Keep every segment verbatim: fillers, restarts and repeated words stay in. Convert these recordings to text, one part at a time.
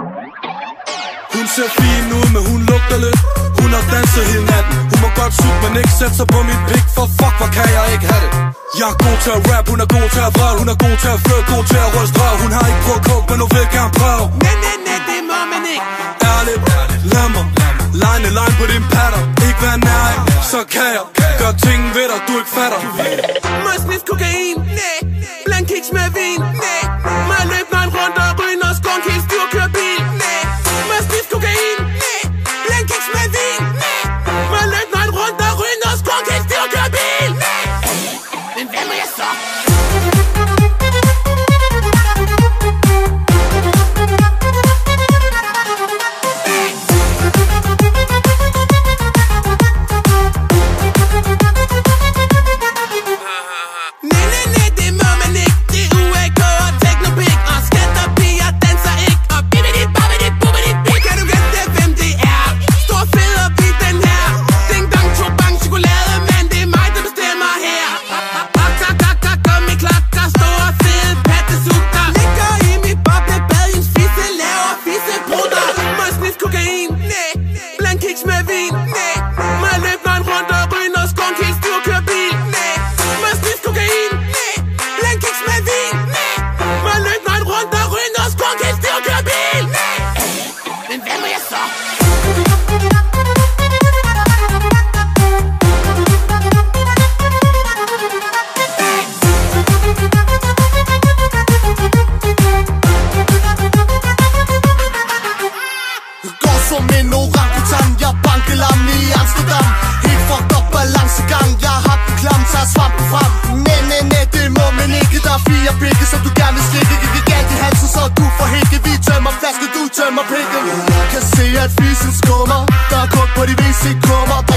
Hun ser fin ud, men hun lugter lidt. Hun har danset hele natten. Hun må godt suge, men ikke sætte sig på mit pik. For fuck, hvor kan jeg ikke have det. Jeg er god til at rap, hun er god til at vrøvle. Hun er god til at føre, god til at ryste røv. Hun har ikke prøvet coke, men hun vil gerne prøve. Nej, nej, nej, det må man ikke. Ærligt, lad mig line line på din patter. Ikke være nær, så kan jeg gøre ting ved dig, du ikke fatter. Må jeg sniffe kokain? Nej. Bland kiks med vin? Nej. Må jeg løbe nøgen rundt og ryge og skåren helt stiv og køre bil? Nej. Må jeg sniffe kokain? Nej. Bland kiks med vin? Nej. Må jeg løbe nøgen rundt og ryge og skåren helt stiv og køre bil? Nej. Men hvad må jeg så?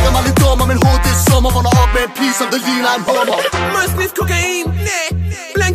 Som der ligner en hummer. Må jeg sniffe kokain? Nej. Bland